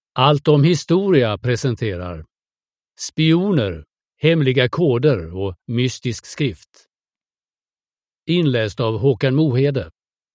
Allt om historia presenterar spioner, hemliga koder och mystisk skrift. Inläst av Håkan Mohede.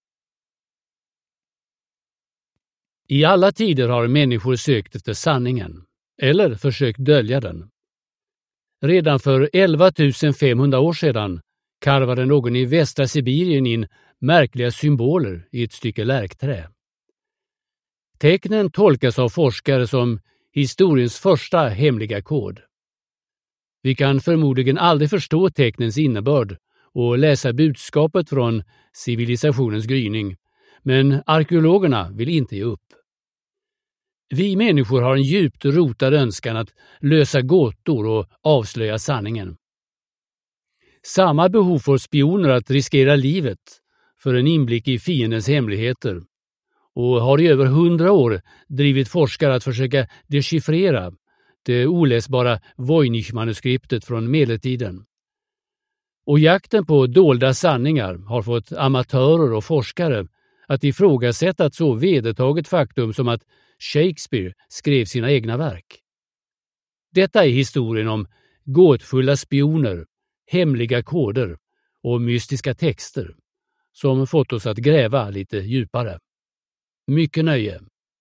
I alla tider har människor sökt efter sanningen, eller försökt dölja den. Redan för 11 500 år sedan karvade någon i västra Sibirien in märkliga symboler i ett stycke lärkträ. Tecknen tolkas av forskare som historiens första hemliga kod. Vi kan förmodligen aldrig förstå tecknens innebörd och läsa budskapet från civilisationens gryning, men arkeologerna vill inte ge upp. Vi människor har en djupt rotad önskan att lösa gåtor och avslöja sanningen. Samma behov får spioner att riskera livet för en inblick i fiendens hemligheter och har i över 100 år drivit forskare att försöka dechiffrera det oläsbara Voynich-manuskriptet från medeltiden. Och jakten på dolda sanningar har fått amatörer och forskare att ifrågasätta ett så vedertaget faktum som att Shakespeare skrev sina egna verk. Detta är historien om gåtfulla spioner, hemliga koder och mystiska texter som fått oss att gräva lite djupare. Mycket nöje.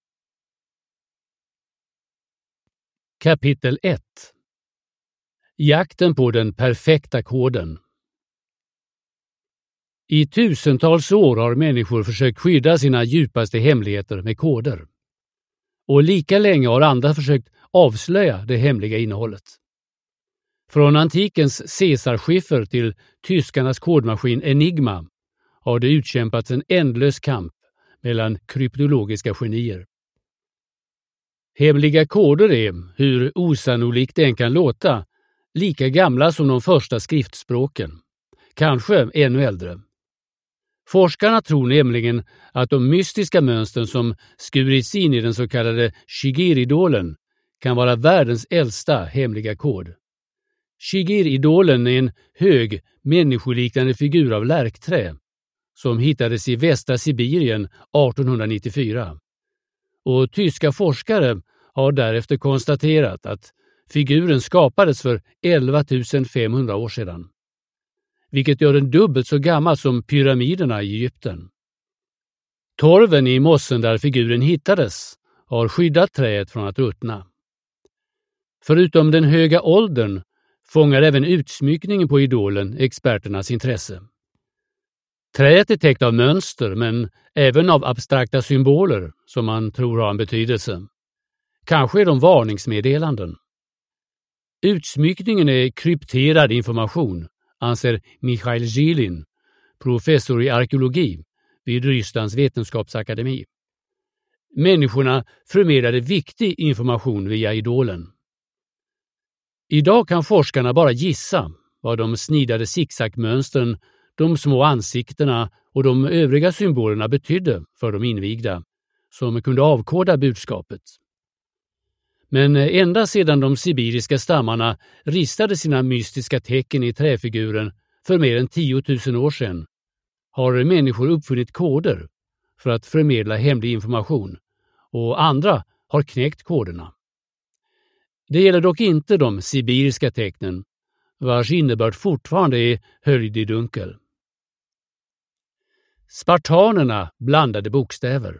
Kapitel 1. Jakten på den perfekta koden. I tusentals år har människor försökt skydda sina djupaste hemligheter med koder. Och lika länge har andra försökt avslöja det hemliga innehållet. Från antikens Caesarskiffer till tyskarnas kodmaskin Enigma har det utkämpats en ändlös kamp mellan kryptologiska genier. Hemliga koder är, hur osannolikt det än kan låta, lika gamla som de första skriftspråken. Kanske ännu äldre. Forskarna tror nämligen att de mystiska mönstren som skurits in i den så kallade Shigir-idolen kan vara världens äldsta hemliga kod. Shigir-idolen är en hög, människoliknande figur av lärkträ som hittades i västra Sibirien 1894. Och tyska forskare har därefter konstaterat att figuren skapades för 11 500 år sedan. Vilket gör den dubbelt så gammal som pyramiderna i Egypten. Torven i mossen där figuren hittades har skyddat träet från att ruttna. Förutom den höga åldern fångar även utsmyckningen på idolen experternas intresse. Träet är täckt av mönster men även av abstrakta symboler som man tror har en betydelse. Kanske är de varningsmeddelanden. Utsmyckningen är krypterad information, anser Mikhail Zhilin, professor i arkeologi vid Rysslands vetenskapsakademi. Människorna förmedlade viktig information via idolen. Idag kan forskarna bara gissa vad de snidade zigzagmönstren, de små ansiktena och de övriga symbolerna betydde för de invigda, som kunde avkoda budskapet. Men ända sedan de sibiriska stammarna ristade sina mystiska tecken i träfiguren för mer än 10 000 år sedan har människor uppfunnit koder för att förmedla hemlig information och andra har knäckt koderna. Det gäller dock inte de sibiriska tecknen, vars innebörd fortfarande är höljd i dunkel. Spartanerna blandade bokstäver.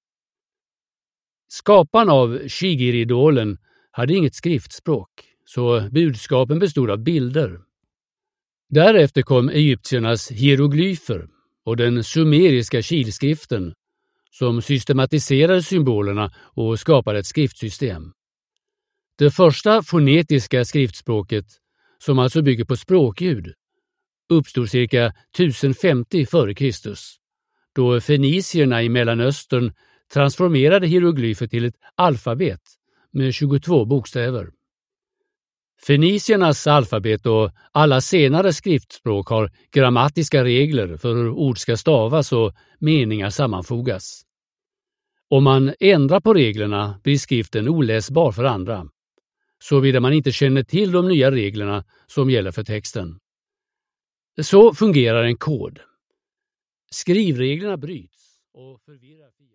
Skaparna av Shigir-idolen hade inget skriftspråk, så budskapen bestod av bilder. Därefter kom egyptiernas hieroglyfer och den sumeriska kilskriften som systematiserade symbolerna och skapade ett skriftsystem. Det första fonetiska skriftspråket, som alltså bygger på språkljud, uppstod cirka 1050 f.Kr. då fenicierna i Mellanöstern transformerade hieroglyfer till ett alfabet med 22 bokstäver. Feniciernas alfabet och alla senare skriftspråk har grammatiska regler för hur ord ska stavas och meningar sammanfogas. Om man ändrar på reglerna blir skriften oläsbar för andra, såvida man inte känner till de nya reglerna som gäller för texten. Så fungerar en kod. Skrivreglerna bryts och förvirrar fienden.